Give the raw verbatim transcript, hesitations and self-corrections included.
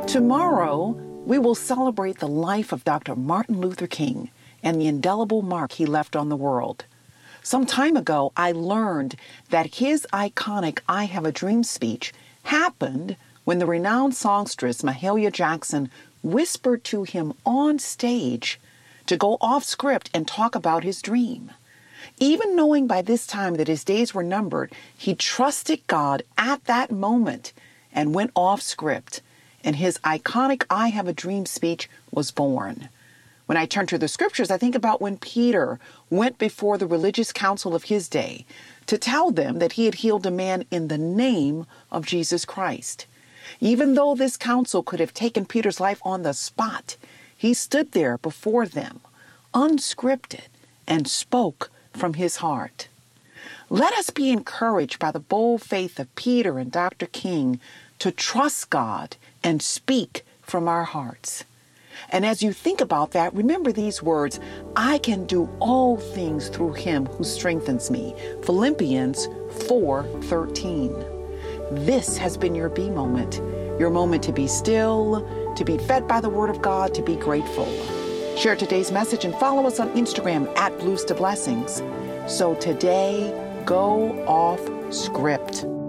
Tomorrow, we will celebrate the life of Doctor Martin Luther King and the indelible mark he left on the world. Some time ago, I learned that his iconic I Have a Dream speech happened when the renowned songstress Mahalia Jackson whispered to him on stage to go off script and talk about his dream. Even knowing by this time that his days were numbered, he trusted God at that moment and went off script, and his iconic I Have a Dream speech was born. When I turn to the scriptures, I think about when Peter went before the religious council of his day to tell them that he had healed a man in the name of Jesus Christ. Even though this council could have taken Peter's life on the spot, he stood there before them, unscripted, and spoke from his heart. Let us be encouraged by the bold faith of Peter and Doctor King to trust God and speak from our hearts. And as you think about that, remember these words: I can do all things through him who strengthens me. Philippians four thirteen. This has been your Be Moment, your moment to be still, to be fed by the Word of God, to be grateful. Share today's message and follow us on Instagram at Blues to Blessings. So today, go off script.